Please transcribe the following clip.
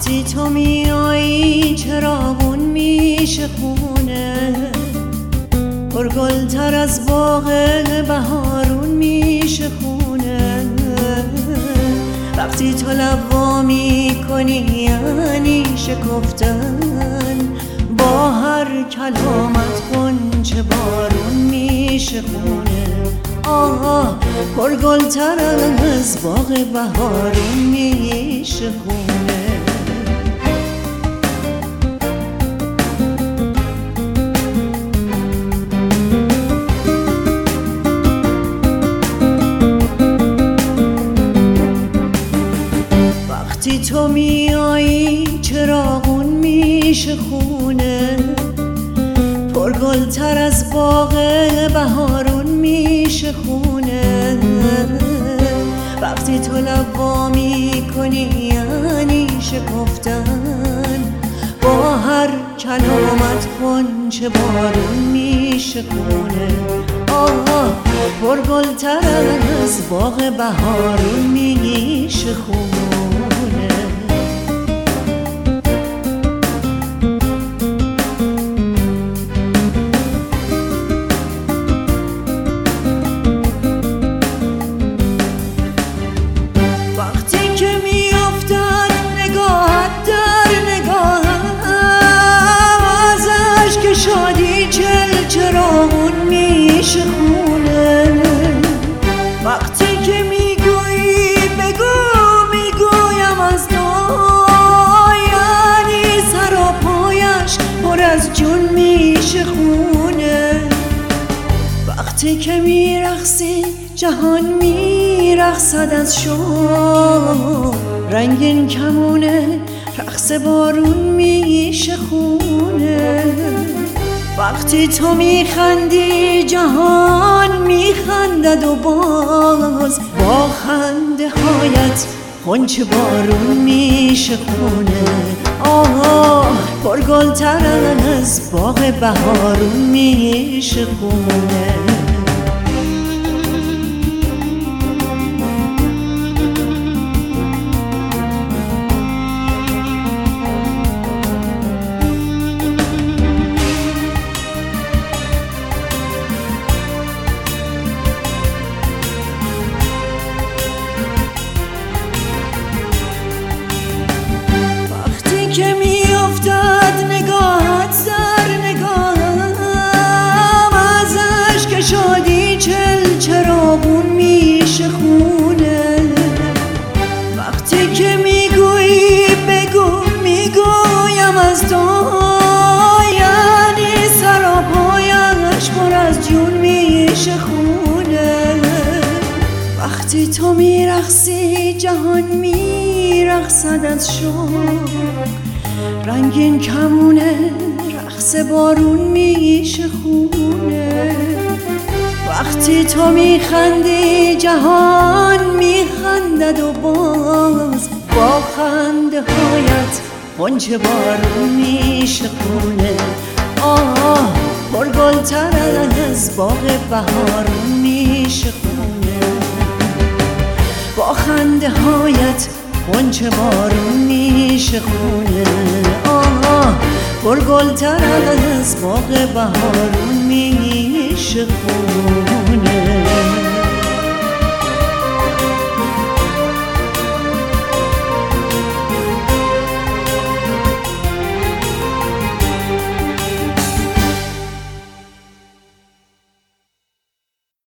وقتی تو میایی چراغون میشه خونه، پرگلتر از باغ بهارون میشه خونه. وقتی تو لب وا میکنی یعنی شکفتن، با هر کلامت غنچه بارون میشه خونه. آه پرگلتر از باغ بهارون میشه خونه. وقتی تو میایی چراغون میشه خونه، پرگلتر از باغ بهارون میشه خونه. وقتی تو لب وا میکنی یعنی شکفتن، با هر کلامت غنچه بارون میشه خونه. آه پرگلتر از باغ بهارون میشه خونه. شادی چراغون میشه خونه. وقتی که میگویی بگو میگویم از تو، یعنی سر و پایش پر از جون میشه خونه. وقتی که میرقصی جهان میرقصد از شوق، رنگین کمونه رقص بارون میشه خونه. وقتی تو میخندی جهان میخندد و باز با خنده هایت غنچه بارون میشه خونه. آه پرگلتر از باغ بهارون میشه خونه. که میافتد نگاهت سر نگاهم، ازش که شادی چراغون میشه خونه. وقتی که میگویی بگو میگویم از تو، یعنی سر و پایش پر از جون میشه خونه. وقتی تو میرقصی جهان میرقصد از شوق، رنگین کمونه رقص بارون میشه خونه. وقتی تو میخندی جهان میخندد و باز با خنده هایت غنچه بارون میشه خونه. آه پرگلتر از باغ بهارون میشه خونه. با خنده هایت غنچه بارون میشه خونه. آه پرگلتر از باغ بهارون میشه خونه.